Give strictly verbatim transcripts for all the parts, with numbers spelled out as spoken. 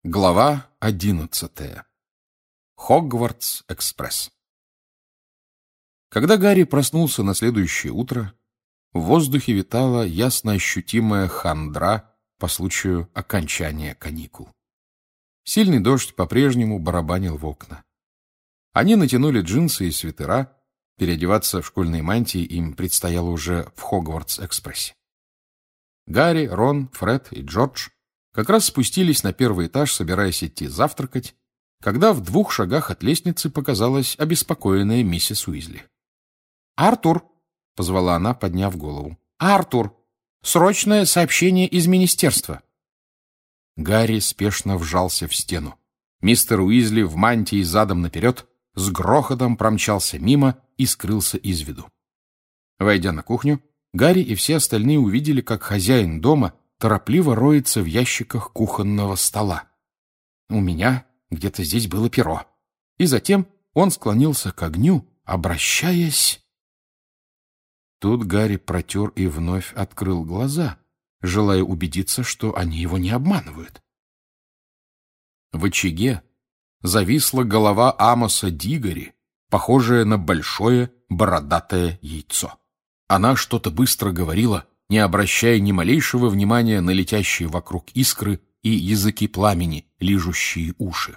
Глава одиннадцатая. Хогвартс-экспресс. Когда Гарри проснулся на следующее утро, в воздухе витала ясно ощутимая хандра по случаю окончания каникул. Сильный дождь по-прежнему барабанил в окна. Они натянули джинсы и свитера, переодеваться в школьные мантии им предстояло уже в Хогвартс-экспрессе. Гарри, Рон, Фред и Джордж как раз спустились на первый этаж, собираясь идти завтракать, когда в двух шагах от лестницы показалась обеспокоенная миссис Уизли. «Артур!» — позвала она, подняв голову. «Артур! Срочное сообщение из министерства!» Гарри спешно вжался в стену. Мистер Уизли в мантии задом наперед с грохотом промчался мимо и скрылся из виду. Войдя на кухню, Гарри и все остальные увидели, как хозяин дома торопливо роется в ящиках кухонного стола. У меня где-то здесь было перо. И затем он склонился к огню, обращаясь... Тут Гарри протер и вновь открыл глаза, желая убедиться, что они его не обманывают. В очаге зависла голова Амоса Дигори, похожая на большое бородатое яйцо. Она что-то быстро говорила, не обращая ни малейшего внимания на летящие вокруг искры и языки пламени, лижущие уши.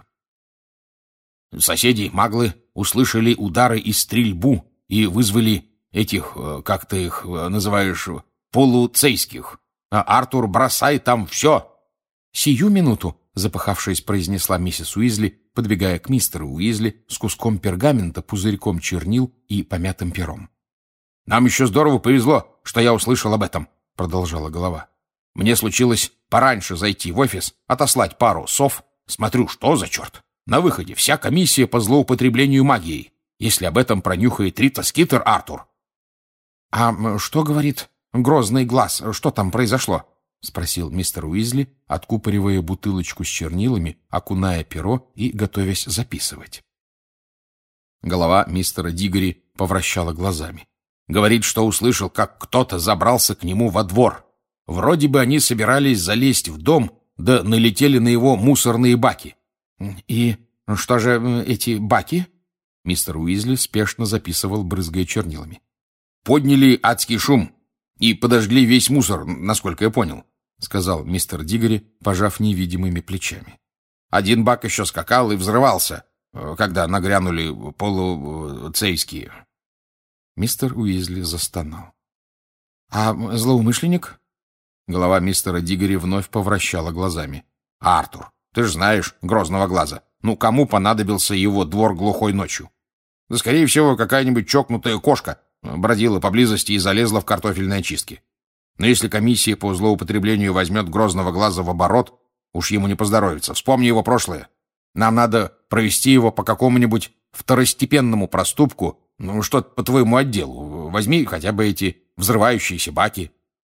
Соседи-маглы услышали удары и стрельбу и вызвали этих, как ты их называешь, полуцейских. А Артур, бросай там все. Сию минуту, запыхавшись, произнесла миссис Уизли, подбегая к мистеру Уизли с куском пергамента, пузырьком чернил и помятым пером. «Нам еще здорово повезло, что я услышал об этом», — продолжала голова. «Мне случилось пораньше зайти в офис, отослать пару сов. Смотрю, что за черт? На выходе вся комиссия по злоупотреблению магией. Если об этом пронюхает Рита Скитер, Артур». «А что говорит грозный глаз? Что там произошло?» — спросил мистер Уизли, откупоривая бутылочку с чернилами, окуная перо и готовясь записывать. Голова мистера Дигори повращала глазами. Говорит, что услышал, как кто-то забрался к нему во двор. Вроде бы они собирались залезть в дом, да налетели на его мусорные баки. «И что же эти баки?» Мистер Уизли спешно записывал, брызгая чернилами. «Подняли адский шум и подожгли весь мусор, насколько я понял», — сказал мистер Дигори, пожав невидимыми плечами. «Один бак еще скакал и взрывался, когда нагрянули полуцейские». Мистер Уизли застонал. «А злоумышленник?» Голова мистера Дигори вновь повращала глазами. «Артур, ты же знаешь грозного глаза. Ну, кому понадобился его двор глухой ночью? Да, скорее всего, какая-нибудь чокнутая кошка бродила поблизости и залезла в картофельные очистки. Но если комиссия по злоупотреблению возьмет грозного глаза в оборот, уж ему не поздоровится. Вспомни его прошлое. Нам надо провести его по какому-нибудь второстепенному проступку, ну, что-то по твоему отделу. Возьми хотя бы эти взрывающиеся баки».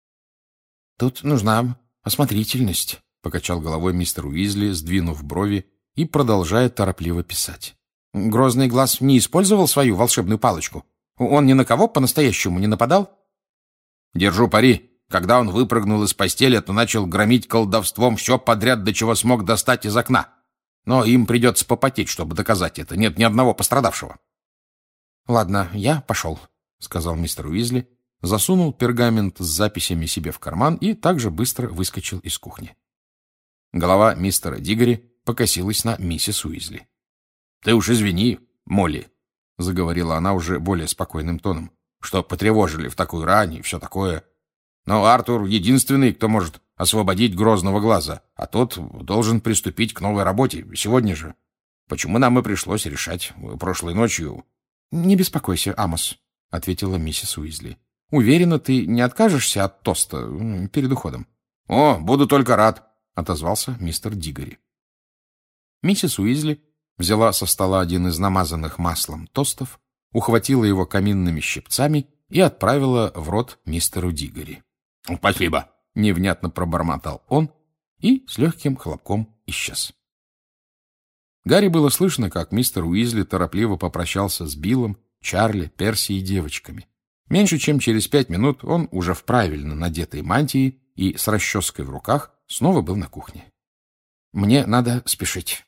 «Тут нужна осмотрительность», — покачал головой мистер Уизли, сдвинув брови и продолжая торопливо писать. «Грозный глаз не использовал свою волшебную палочку? Он ни на кого по-настоящему не нападал?» «Держу пари. Когда он выпрыгнул из постели, то начал громить колдовством все подряд, до чего смог достать из окна. Но им придется попотеть, чтобы доказать это. Нет ни одного пострадавшего». «Ладно, я пошел», — сказал мистер Уизли, засунул пергамент с записями себе в карман и также быстро выскочил из кухни. Голова мистера Дигори покосилась на миссис Уизли. «Ты уж извини, Молли», — заговорила она уже более спокойным тоном, «что потревожили в такую рань и все такое. Но Артур единственный, кто может освободить грозного глаза, а тот должен приступить к новой работе сегодня же. Почему нам и пришлось решать прошлой ночью...» «Не беспокойся, Амос», — ответила миссис Уизли. «Уверена, ты не откажешься от тоста перед уходом?» «О, буду только рад», — отозвался мистер Дигори. Миссис Уизли взяла со стола один из намазанных маслом тостов, ухватила его каминными щипцами и отправила в рот мистеру Дигори. «Спасибо», — невнятно пробормотал он и с легким хлопком исчез. Гарри было слышно, как мистер Уизли торопливо попрощался с Биллом, Чарли, Перси и девочками. Меньше чем через пять минут он уже в правильно надетой мантии и с расческой в руках снова был на кухне. Мне надо спешить.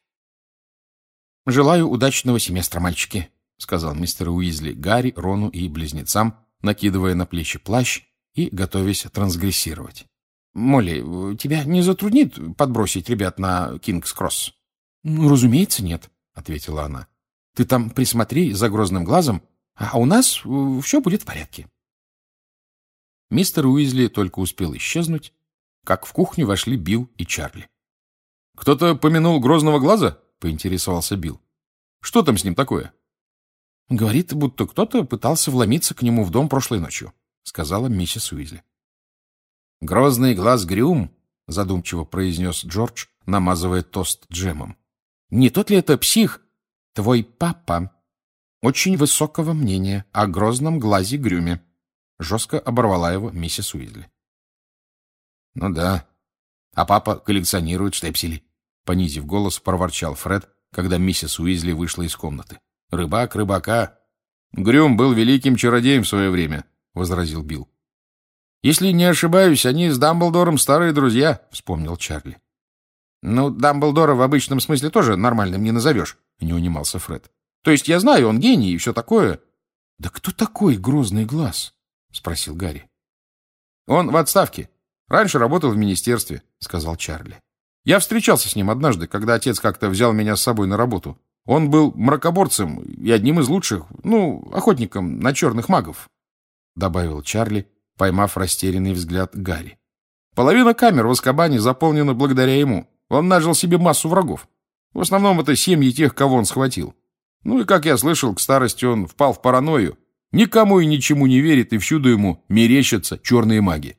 «Желаю удачного семестра, мальчики», — сказал мистер Уизли Гарри, Рону и близнецам, накидывая на плечи плащ и готовясь трансгрессировать. «Молли, тебя не затруднит подбросить ребят на Кингс-Кросс?» «Ну, разумеется, нет», — ответила она. «Ты там присмотри за Грозным глазом, а у нас все будет в порядке». Мистер Уизли только успел исчезнуть, как в кухню вошли Билл и Чарли. «Кто-то помянул Грозного глаза?» — поинтересовался Билл. «Что там с ним такое?» «Говорит, будто кто-то пытался вломиться к нему в дом прошлой ночью», — сказала миссис Уизли. «Грозный глаз Грюм», — задумчиво произнес Джордж, намазывая тост джемом. «Не тот ли это псих? Твой папа очень высокого мнения о грозном глазе Грюме», — жестко оборвала его миссис Уизли. «Ну да. А папа коллекционирует штепсели», — понизив голос, проворчал Фред, когда миссис Уизли вышла из комнаты. «Рыбак рыбака». «Грюм был великим чародеем в свое время», — возразил Билл. «Если не ошибаюсь, они с Дамблдором старые друзья», — вспомнил Чарли. «Ну, Дамблдора в обычном смысле тоже нормальным не назовешь», — не унимался Фред. «То есть я знаю, он гений и все такое». «Да кто такой Грозный глаз?» — спросил Гарри. «Он в отставке. Раньше работал в министерстве», — сказал Чарли. «Я встречался с ним однажды, когда отец как-то взял меня с собой на работу. Он был мракоборцем и одним из лучших, ну, охотником на черных магов», — добавил Чарли, поймав растерянный взгляд Гарри. «Половина камер в Азкабане заполнена благодаря ему. Он нажил себе массу врагов. В основном это семьи тех, кого он схватил. Ну и, как я слышал, к старости он впал в паранойю. Никому и ничему не верит, и всюду ему мерещатся черные маги».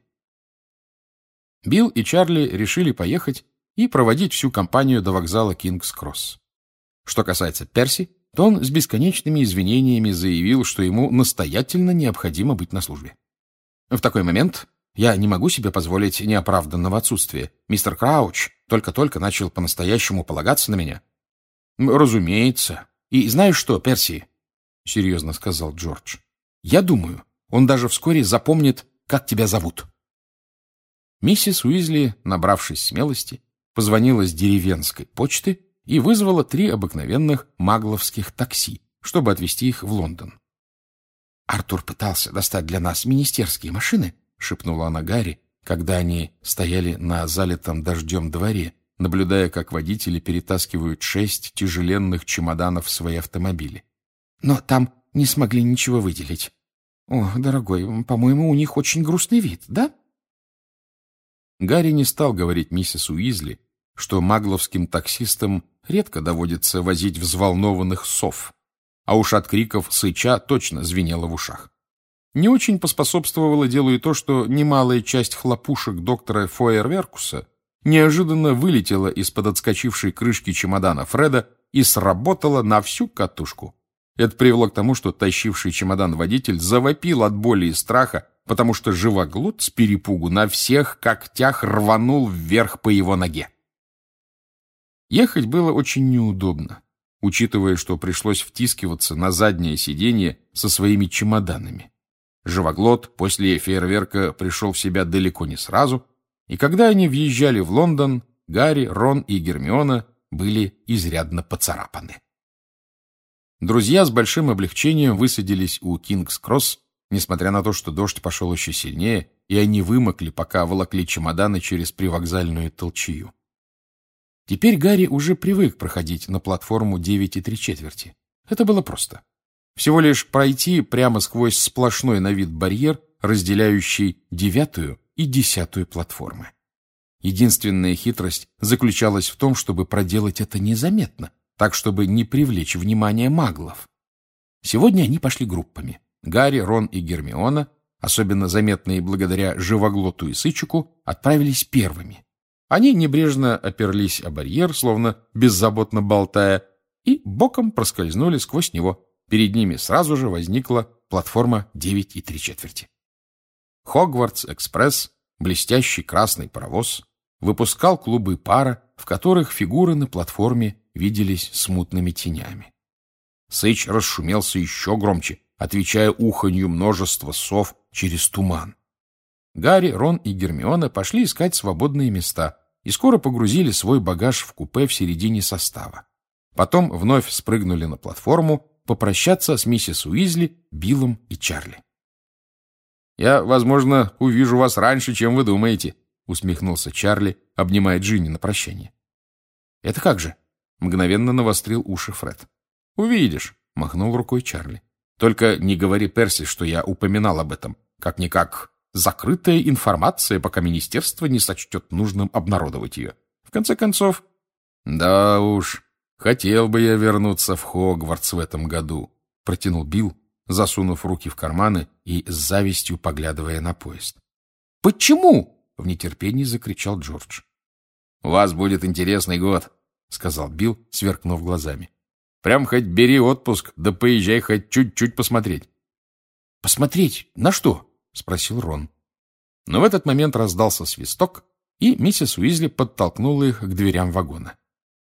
Билл и Чарли решили поехать и проводить всю компанию до вокзала Кингс-Кросс. Что касается Перси, то он с бесконечными извинениями заявил, что ему настоятельно необходимо быть на службе. «В такой момент я не могу себе позволить неоправданного отсутствия. Мистер Крауч только-только начал по-настоящему полагаться на меня». «Разумеется. И знаешь что, Перси?» — серьезно сказал Джордж. «Я думаю, он даже вскоре запомнит, как тебя зовут». Миссис Уизли, набравшись смелости, позвонила с деревенской почты и вызвала три обыкновенных магловских такси, чтобы отвезти их в Лондон. «Артур пытался достать для нас министерские машины», — шепнула она Гарри, когда они стояли на залитом дождем дворе, наблюдая, как водители перетаскивают шесть тяжеленных чемоданов в свои автомобили. «Но там не смогли ничего выделить. О, дорогой, по-моему, у них очень грустный вид, да?» Гарри не стал говорить миссис Уизли, что магловским таксистам редко доводится возить взволнованных сов, а уж от криков сыча точно звенело в ушах. Не очень поспособствовало делу и то, что немалая часть хлопушек доктора Фойерверкуса неожиданно вылетела из-под отскочившей крышки чемодана Фреда и сработала на всю катушку. Это привело к тому, что тащивший чемодан водитель завопил от боли и страха, потому что живоглот с перепугу на всех когтях рванул вверх по его ноге. Ехать было очень неудобно, учитывая, что пришлось втискиваться на заднее сиденье со своими чемоданами. Живоглот после фейерверка пришел в себя далеко не сразу, и когда они въезжали в Лондон, Гарри, Рон и Гермиона были изрядно поцарапаны. Друзья с большим облегчением высадились у Кингс-Кросс, несмотря на то, что дождь пошел еще сильнее, и они вымокли, пока волокли чемоданы через привокзальную толчею. Теперь Гарри уже привык проходить на платформу девять и три четверти. Это было просто. Всего лишь пройти прямо сквозь сплошной на вид барьер, разделяющий девятую и десятую платформы. Единственная хитрость заключалась в том, чтобы проделать это незаметно, так, чтобы не привлечь внимание маглов. Сегодня они пошли группами. Гарри, Рон и Гермиона, особенно заметные благодаря Живоглоту и Сычику, отправились первыми. Они небрежно оперлись о барьер, словно беззаботно болтая, и боком проскользнули сквозь него. Перед ними сразу же возникла платформа девять и три четверти. Хогвартс-экспресс, блестящий красный паровоз, выпускал клубы пара, в которых фигуры на платформе виделись смутными тенями. Сыч расшумелся еще громче, отвечая уханью множества сов через туман. Гарри, Рон и Гермиона пошли искать свободные места и скоро погрузили свой багаж в купе в середине состава. Потом вновь спрыгнули на платформу попрощаться с миссис Уизли, Биллом и Чарли. «Я, возможно, увижу вас раньше, чем вы думаете», — усмехнулся Чарли, обнимая Джинни на прощание. «Это как же?» — мгновенно навострил уши Фред. «Увидишь», — махнул рукой Чарли. «Только не говори Перси, что я упоминал об этом. Как-никак закрытая информация, пока министерство не сочтет нужным обнародовать ее. В конце концов...» «Да уж, хотел бы я вернуться в Хогвартс в этом году», — протянул Билл, засунув руки в карманы и с завистью поглядывая на поезд. «Почему?» — в нетерпении закричал Джордж. «У вас будет интересный год», — сказал Билл, сверкнув глазами. «Прям хоть бери отпуск, да поезжай хоть чуть-чуть посмотреть». «Посмотреть? На что?» — спросил Рон. Но в этот момент раздался свисток, и миссис Уизли подтолкнула их к дверям вагона.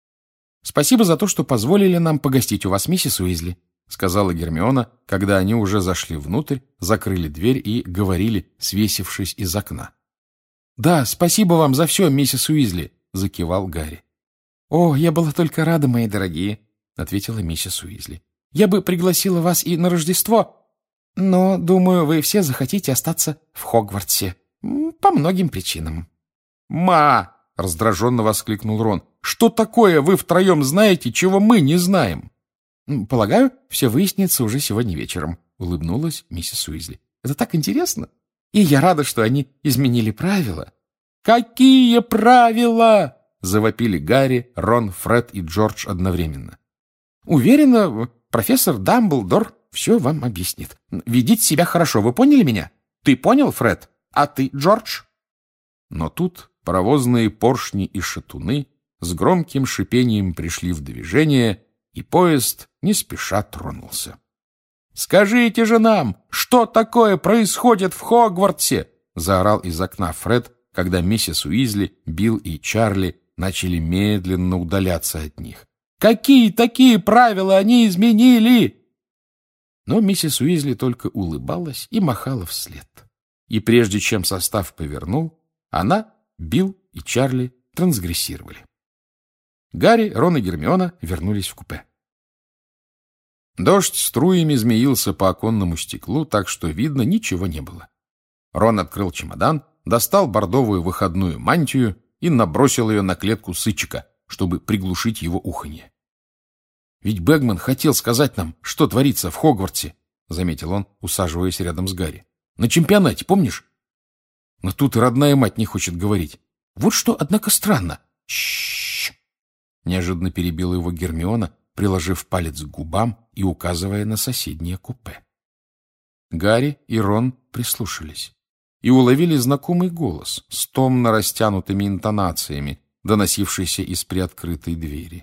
«Спасибо за то, что позволили нам погостить у вас, миссис Уизли», — сказала Гермиона, когда они уже зашли внутрь, закрыли дверь и говорили, свесившись из окна. «Да, спасибо вам за все, миссис Уизли», — закивал Гарри. «О, я была только рада, мои дорогие», — ответила миссис Уизли. «Я бы пригласила вас и на Рождество, но, думаю, вы все захотите остаться в Хогвартсе. По многим причинам». «Ма!» — раздраженно воскликнул Рон. «Что такое вы втроем знаете, чего мы не знаем?» «Полагаю, все выяснится уже сегодня вечером», — улыбнулась миссис Уизли. «Это так интересно. И я рада, что они изменили правила». «Какие правила?» — завопили Гарри, Рон, Фред и Джордж одновременно. «Уверена, профессор Дамблдор все вам объяснит. Ведите себя хорошо, вы поняли меня? Ты понял, Фред? А ты, Джордж?» Но тут паровозные поршни и шатуны с громким шипением пришли в движение, и поезд не спеша тронулся. «Скажите же нам, что такое происходит в Хогвартсе?» — заорал из окна Фред, когда миссис Уизли, Билл и Чарли начали медленно удаляться от них. «Какие такие правила они изменили?» Но миссис Уизли только улыбалась и махала вслед. И прежде чем состав повернул, она, Билл и Чарли трансгрессировали. Гарри, Рон и Гермиона вернулись в купе. Дождь струями змеился по оконному стеклу, так что видно ничего не было. Рон открыл чемодан, достал бордовую выходную мантию и набросил ее на клетку сычика, чтобы приглушить его уханье. «Ведь Бэгман хотел сказать нам, что творится в Хогвартсе», — заметил он, усаживаясь рядом с Гарри. «На чемпионате, помнишь? Но тут и родная мать не хочет говорить. Вот что, однако, странно». «Ш-ш-ш!» — неожиданно перебила его Гермиона, приложив палец к губам и указывая на соседнее купе. Гарри и Рон прислушались и уловили знакомый голос с томно растянутыми интонациями, доносившийся из приоткрытой двери.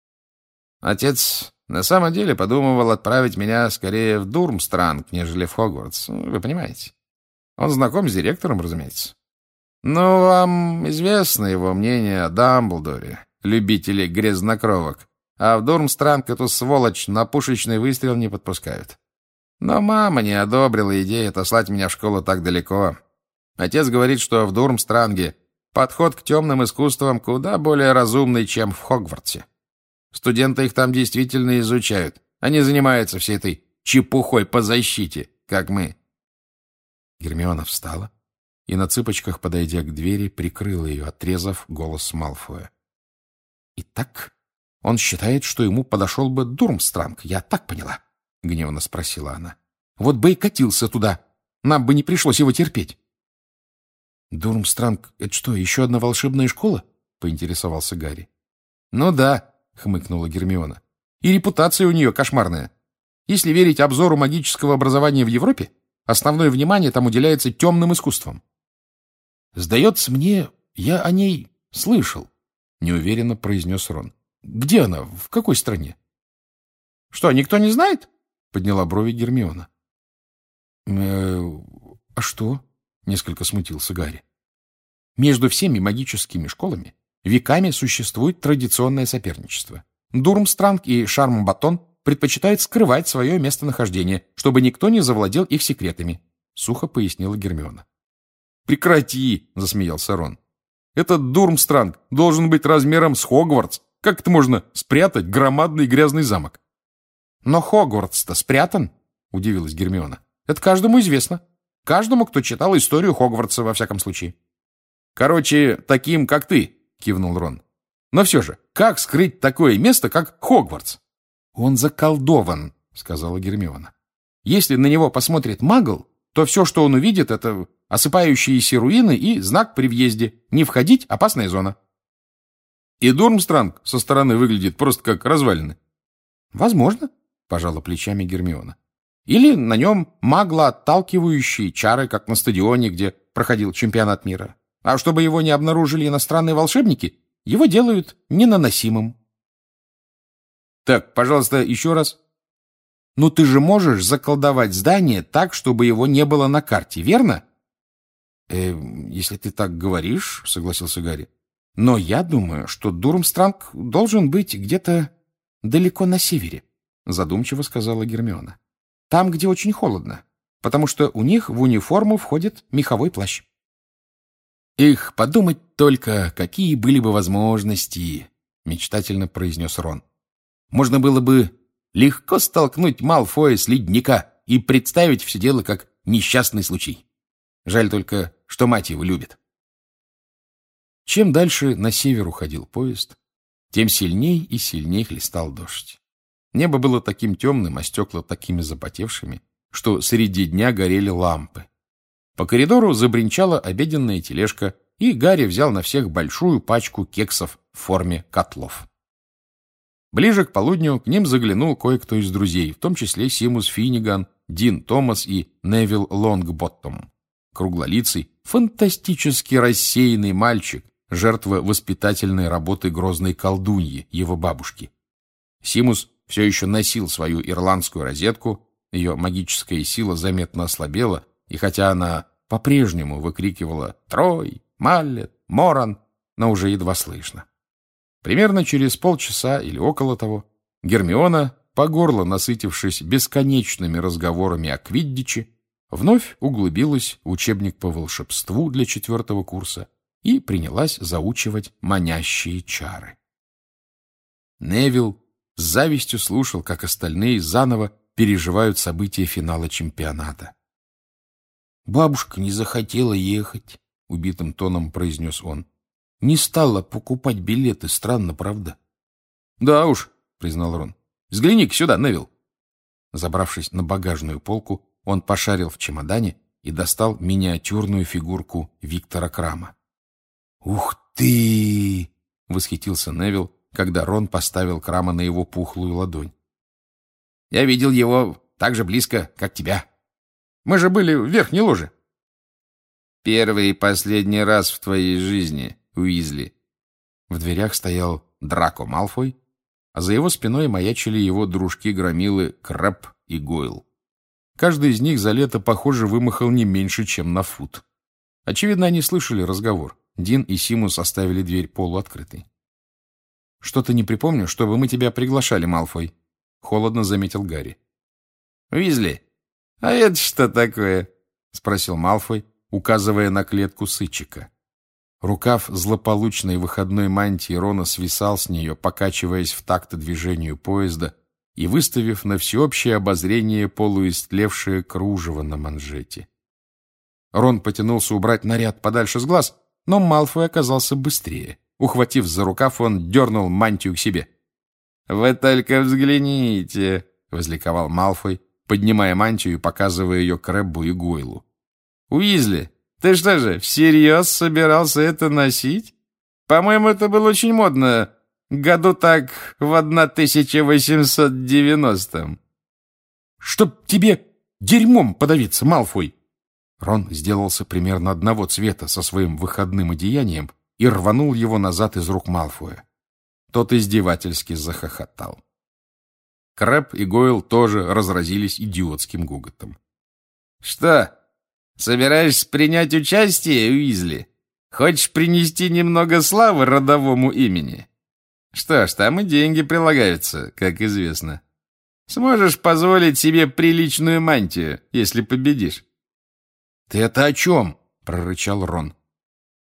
«Отец на самом деле подумывал отправить меня скорее в Дурмстранг, нежели в Хогвартс, вы понимаете. Он знаком с директором, разумеется. Но вам известно его мнение о Дамблдоре, любителе грязнокровок, а в Дурмстранг эту сволочь на пушечный выстрел не подпускают. Но мама не одобрила идею отослать меня в школу так далеко. Отец говорит, что в Дурмстранге подход к темным искусствам куда более разумный, чем в Хогвартсе. Студенты их там действительно изучают. Они занимаются всей этой чепухой по защите, как мы». Гермиона встала и на цыпочках, подойдя к двери, прикрыла ее, отрезав голос Малфоя. «Итак, он считает, что ему подошел бы Дурмстранг, я так поняла?» — гневно спросила она. «Вот бы и катился туда. Нам бы не пришлось его терпеть». «Дурмстранг — это что, еще одна волшебная школа?» — поинтересовался Гарри. «Ну да», — хмыкнула Гермиона. «И репутация у нее кошмарная. Если верить обзору магического образования в Европе, основное внимание там уделяется темным искусствам». «Сдается мне, я о ней слышал», — неуверенно произнес Рон. «Где она? В какой стране?» «Что, никто не знает?» — подняла брови Гермиона. «Э, а что?» — несколько смутился Гарри. «Между всеми магическими школами веками существует традиционное соперничество. Дурмстранг и Шармбатон предпочитают скрывать свое местонахождение, чтобы никто не завладел их секретами», — сухо пояснила Гермиона. «Прекрати!» — засмеялся Рон. Этот Дурмстранг должен быть размером с Хогвартс. Как это можно спрятать громадный грязный замок? Но Хогвартс-то спрятан, удивилась Гермиона. Это каждому известно. Каждому, кто читал историю Хогвартса, во всяком случае. Короче, таким, как ты, кивнул Рон. Но все же, как скрыть такое место, как Хогвартс? Он заколдован, сказала Гермиона. Если на него посмотрит магл, то все, что он увидит, это осыпающиеся руины и знак при въезде. Не входить — опасная зона. И Дурмстранг со стороны выглядит просто как развалины. Возможно, пожала плечами Гермиона. Или на нем маглоотталкивающие чары, как на стадионе, где проходил чемпионат мира. А чтобы его не обнаружили иностранные волшебники, его делают ненаносимым. Так, пожалуйста, еще раз. Ну ты же можешь заколдовать здание так, чтобы его не было на карте, верно? Э, если ты так говоришь, согласился Гарри. Но я думаю, что Дурмстранг должен быть где-то далеко на севере, задумчиво сказала Гермиона. Там, где очень холодно, потому что у них в униформу входит меховой плащ. «Эх, подумать только, какие были бы возможности!» — мечтательно произнес Рон. «Можно было бы легко столкнуть Малфоя с ледника и представить все дело как несчастный случай. Жаль только, что мать его любит». Чем дальше на север уходил поезд, тем сильней и сильней хлестал дождь. Небо было таким темным, а стекла такими запотевшими, что среди дня горели лампы. По коридору забринчала обеденная тележка, и Гарри взял на всех большую пачку кексов в форме котлов. Ближе к полудню к ним заглянул кое-кто из друзей, в том числе Симус Финниган, Дин Томас и Невил Лонгботтом. Круглолицый, фантастически рассеянный мальчик, жертва воспитательной работы грозной колдуньи, его бабушки. Симус все еще носил свою ирландскую розетку, ее магическая сила заметно ослабела, и хотя она по-прежнему выкрикивала «Трой! Маллет! Моран!», но уже едва слышно. Примерно через полчаса или около того Гермиона, по горло насытившись бесконечными разговорами о квиддиче, вновь углубилась в учебник по волшебству для четвертого курса и принялась заучивать манящие чары. Невил с завистью слушал, как остальные заново переживают события финала чемпионата. «Бабушка не захотела ехать», — убитым тоном произнес он. «Не стала покупать билеты. Странно, правда?» «Да уж», — признал Рон. «Взгляни-ка сюда, Невил». Забравшись на багажную полку, он пошарил в чемодане и достал миниатюрную фигурку Виктора Крама. «Ух ты!» — восхитился Невил, когда Рон поставил Крама на его пухлую ладонь. «Я видел его так же близко, как тебя. Мы же были в верхней ложе». «Первый и последний раз в твоей жизни, Уизли». В дверях стоял Драко Малфой, а за его спиной маячили его дружки-громилы Крэб и Гойл. Каждый из них за лето, похоже, вымахал не меньше, чем на фут. Очевидно, они слышали разговор. Дин и Симус оставили дверь полуоткрытой. «Что-то не припомню, чтобы мы тебя приглашали, Малфой», — холодно заметил Гарри. «Уизли, а это что такое?» — спросил Малфой, указывая на клетку сычика. Рукав злополучной выходной мантии Рона свисал с нее, покачиваясь в такт движению поезда и выставив на всеобщее обозрение полуистлевшее кружево на манжете. Рон потянулся убрать наряд подальше с глаз, но Малфой оказался быстрее. Ухватив за рукав, он дернул мантию к себе. «Вы только взгляните!» — возликовал Малфой, поднимая мантию и показывая ее Крэббу и Гойлу. «Уизли, ты что же, всерьез собирался это носить? По-моему, это было очень модно году так в тысяча восемьсот девяностом». «Чтоб тебе дерьмом подавиться, Малфой!» Рон сделался примерно одного цвета со своим выходным одеянием и рванул его назад из рук Малфоя. Тот издевательски захохотал. Крэб и Гойл тоже разразились идиотским гуготом. «Что, собираешься принять участие, Уизли? Хочешь принести немного славы родовому имени? Что ж, там и деньги прилагаются, как известно. Сможешь позволить себе приличную мантию, если победишь». «Ты это о чем?» — прорычал Рон.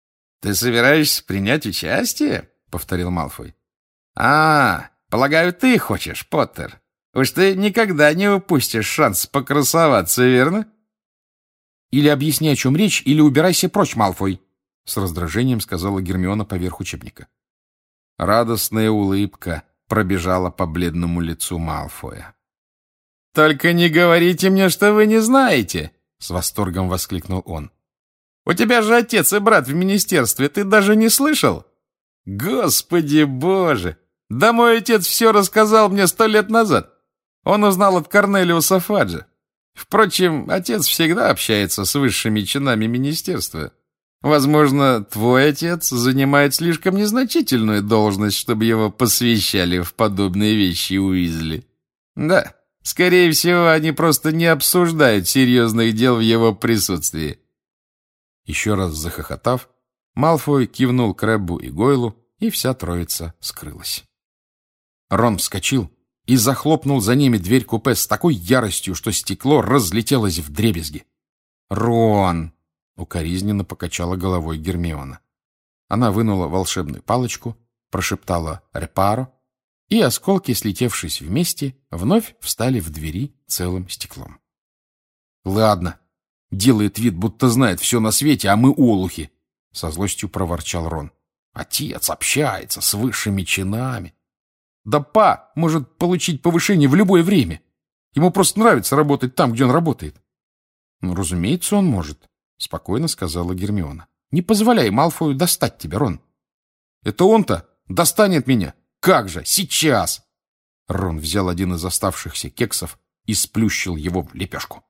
«Ты собираешься принять участие?» — повторил Малфой. «А, полагаю, ты хочешь, Поттер. Уж ты никогда не упустишь шанс покрасоваться, верно?» «Или объясни, о чем речь, или убирайся прочь, Малфой!» — с раздражением сказала Гермиона поверх учебника. Радостная улыбка пробежала по бледному лицу Малфоя. «Только не говорите мне, что вы не знаете!» — с восторгом воскликнул он. «У тебя же отец и брат в министерстве, ты даже не слышал? Господи боже! Да мой отец все рассказал мне сто лет назад. Он узнал от Корнелиуса Фаджа. Впрочем, отец всегда общается с высшими чинами министерства. Возможно, твой отец занимает слишком незначительную должность, чтобы его посвящали в подобные вещи Уизли. Да, скорее всего, они просто не обсуждают серьезных дел в его присутствии». Еще раз захохотав, Малфой кивнул Крэббу и Гойлу, и вся троица скрылась. Рон вскочил и захлопнул за ними дверь купе с такой яростью, что стекло разлетелось вдребезги. «Рон!» — укоризненно покачала головой Гермиона. Она вынула волшебную палочку, прошептала «репаро», и осколки, слетевшись вместе, вновь встали в двери целым стеклом. «Ладно, делает вид, будто знает все на свете, а мы олухи!» — со злостью проворчал Рон. «Отец общается с высшими чинами. Да па может получить повышение в любое время. Ему просто нравится работать там, где он работает». «Ну, разумеется, он может», — спокойно сказала Гермиона. «Не позволяй Малфою достать тебя, Рон». «Это он-то достанет меня. Как же, сейчас!» Рон взял один из оставшихся кексов и сплющил его в лепешку.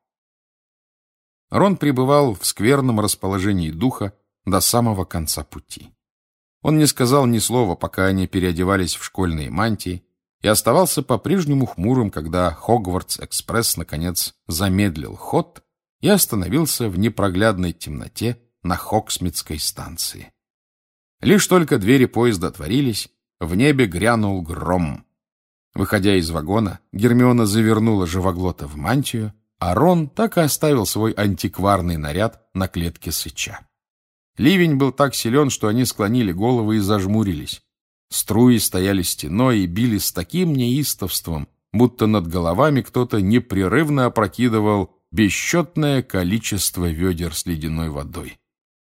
Рон пребывал в скверном расположении духа до самого конца пути. Он не сказал ни слова, пока они переодевались в школьные мантии, и оставался по-прежнему хмурым, когда Хогвартс-экспресс наконец замедлил ход и остановился в непроглядной темноте на Хогсмитской станции. Лишь только двери поезда отворились, в небе грянул гром. Выходя из вагона, Гермиона завернула живоглота в мантию, а Рон так и оставил свой антикварный наряд на клетке сыча. Ливень был так силен, что они склонили головы и зажмурились. Струи стояли стеной и били с таким неистовством, будто над головами кто-то непрерывно опрокидывал бесчетное количество ведер с ледяной водой.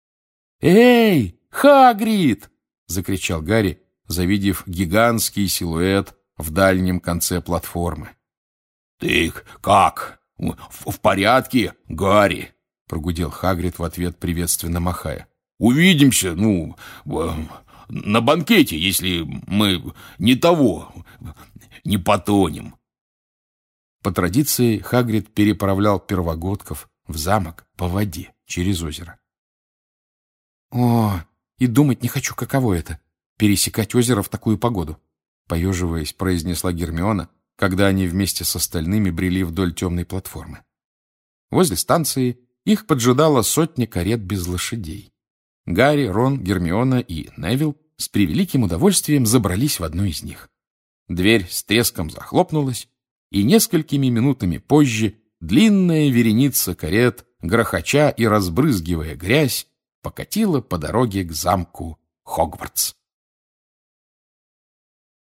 «Эй, Хагрид!» — закричал Гарри, завидев гигантский силуэт в дальнем конце платформы. «Ты как? В, в порядке, Гарри?» — прогудел Хагрид в ответ, приветственно махая. «Увидимся, ну, на банкете, если мы не того, не потонем». По традиции Хагрид переправлял первогодков в замок по воде через озеро. «О, и думать не хочу, каково это — пересекать озеро в такую погоду», — поеживаясь, произнесла Гермиона, когда они вместе с остальными брели вдоль темной платформы. Возле станции их поджидала сотня карет без лошадей. Гарри, Рон, Гермиона и Невилл с превеликим удовольствием забрались в одну из них. Дверь с треском захлопнулась, и несколькими минутами позже длинная вереница карет, грохоча и разбрызгивая грязь, покатила по дороге к замку Хогвартс.